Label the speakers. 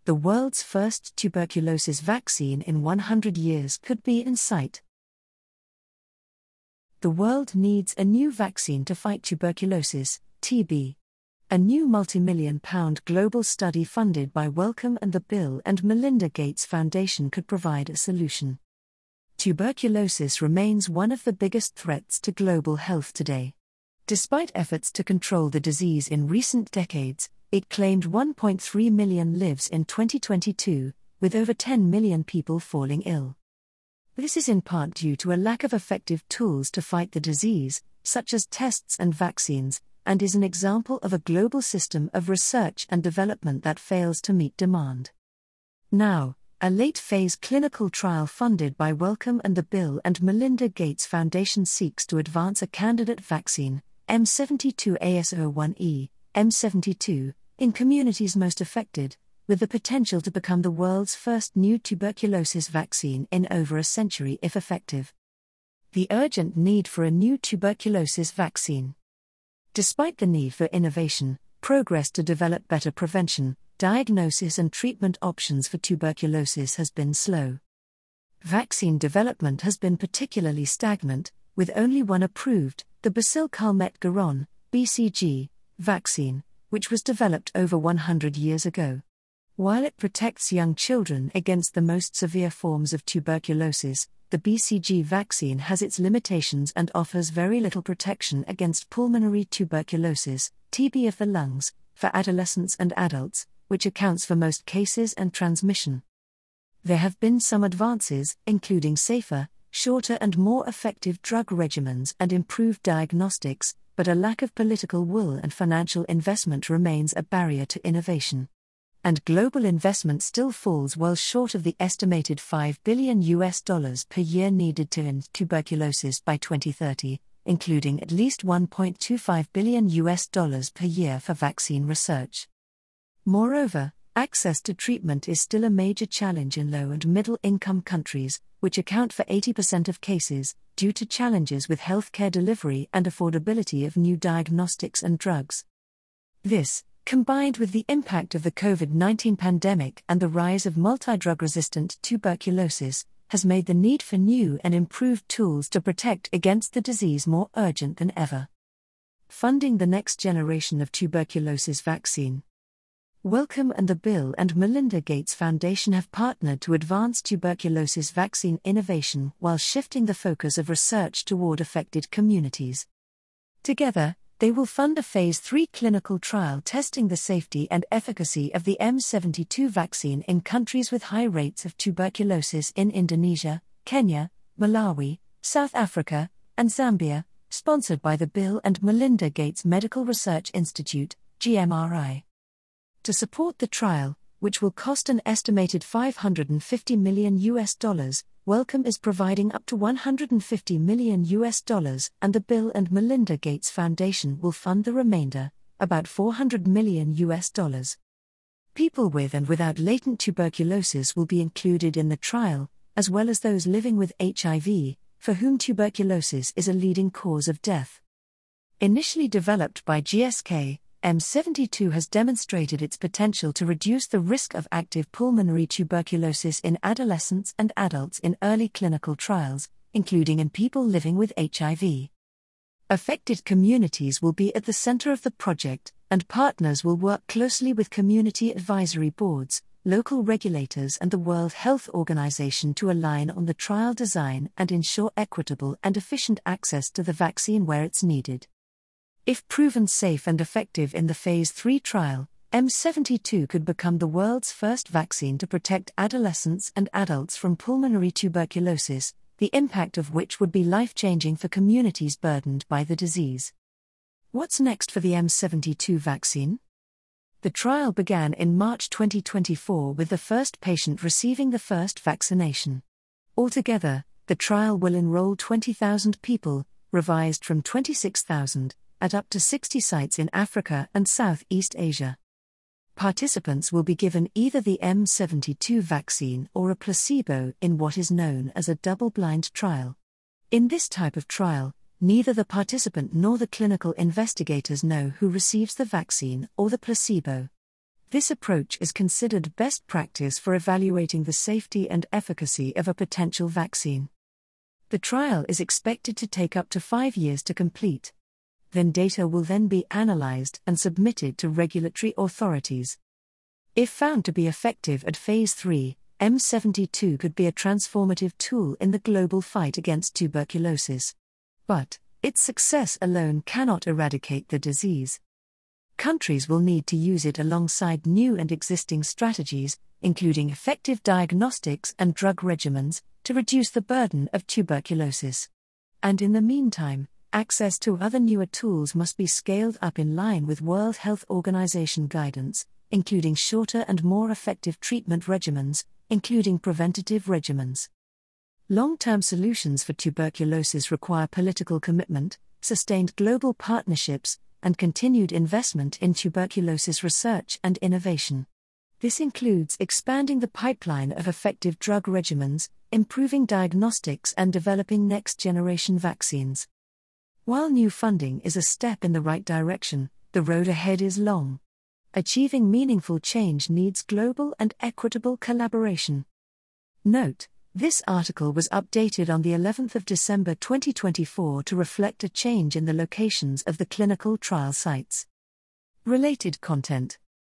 Speaker 1: The world's first tuberculosis vaccine in 100 years could be in sight. The world needs a new vaccine to fight tuberculosis, TB. A new multi-million-pound global study funded by Wellcome and the Bill and Melinda Gates Foundation could provide a solution. Tuberculosis remains one of the biggest threats to global health today. Despite efforts to control the disease in recent decades, it claimed 1.3 million lives in 2022, with over 10 million people falling ill. This is in part due to a lack of effective tools to fight the disease, such as tests and vaccines, and is an example of a global system of research and development that fails to meet demand. Now, a late-phase clinical trial funded by Wellcome and the Bill and Melinda Gates Foundation seeks to advance a candidate vaccine, M72AS01E, M72, in communities most affected, with the potential to become the world's first new tuberculosis vaccine in over a century if effective. The urgent need for a new tuberculosis vaccine. Despite the need for innovation, progress to develop better prevention, diagnosis and treatment options for tuberculosis has been slow. Vaccine development has been particularly stagnant, with only one approved, the Bacille-Calmette-Guerin, BCG, vaccine, which was developed over 100 years ago. While it protects young children against the most severe forms of tuberculosis, the BCG vaccine has its limitations and offers very little protection against pulmonary tuberculosis, TB of the lungs, for adolescents and adults, which accounts for most cases and transmission. There have been some advances, including safer, shorter and more effective drug regimens and improved diagnostics, but a lack of political will and financial investment remains a barrier to innovation. And global investment still falls well short of the estimated $5 billion per year needed to end tuberculosis by 2030, including at least $1.25 billion per year for vaccine research. Moreover, access to treatment is still a major challenge in low- and middle-income countries, which account for 80% of cases, due to challenges with healthcare delivery and affordability of new diagnostics and drugs. This, combined with the impact of the COVID-19 pandemic and the rise of multi-drug-resistant tuberculosis, has made the need for new and improved tools to protect against the disease more urgent than ever. Funding the next generation of tuberculosis vaccine. Wellcome and the Bill and Melinda Gates Foundation have partnered to advance tuberculosis vaccine innovation while shifting the focus of research toward affected communities. Together, they will fund a Phase 3 clinical trial testing the safety and efficacy of the M72 vaccine in countries with high rates of tuberculosis in Indonesia, Kenya, Malawi, South Africa, and Zambia, sponsored by the Bill and Melinda Gates Medical Research Institute, GMRI. To support the trial, which will cost an estimated $550 million, Wellcome is providing up to $150 million, and the Bill and Melinda Gates Foundation will fund the remainder, about $400 million. People with and without latent tuberculosis will be included in the trial, as well as those living with HIV, for whom tuberculosis is a leading cause of death. Initially developed by GSK, M72 has demonstrated its potential to reduce the risk of active pulmonary tuberculosis in adolescents and adults in early clinical trials, including in people living with HIV. Affected communities will be at the center of the project, and partners will work closely with community advisory boards, local regulators and the World Health Organization to align on the trial design and ensure equitable and efficient access to the vaccine where it's needed. If proven safe and effective in the Phase 3 trial, M72 could become the world's first vaccine to protect adolescents and adults from pulmonary tuberculosis, the impact of which would be life-changing for communities burdened by the disease. What's next for the M72 vaccine? The trial began in March 2024 with the first patient receiving the first vaccination. Altogether, the trial will enroll 20,000 people, revised from 26,000, at up to 60 sites in Africa and Southeast Asia. Participants will be given either the M72 vaccine or a placebo in what is known as a double-blind trial. In this type of trial, neither the participant nor the clinical investigators know who receives the vaccine or the placebo. This approach is considered best practice for evaluating the safety and efficacy of a potential vaccine. The trial is expected to take up to 5 years to complete. Then data will then be analyzed and submitted to regulatory authorities. If found to be effective at Phase 3, M72 could be a transformative tool in the global fight against tuberculosis. But its success alone cannot eradicate the disease. Countries will need to use it alongside new and existing strategies, including effective diagnostics and drug regimens, to reduce the burden of tuberculosis. And in the meantime, access to other newer tools must be scaled up in line with World Health Organization guidance, including shorter and more effective treatment regimens, including preventative regimens. Long-term solutions for tuberculosis require political commitment, sustained global partnerships, and continued investment in tuberculosis research and innovation. This includes expanding the pipeline of effective drug regimens, improving diagnostics, and developing next-generation vaccines. While new funding is a step in the right direction, the road ahead is long. Achieving meaningful change needs global and equitable collaboration. Note: this article was updated on the 11th of December 2024 to reflect a change in the locations of the clinical trial sites. Related content.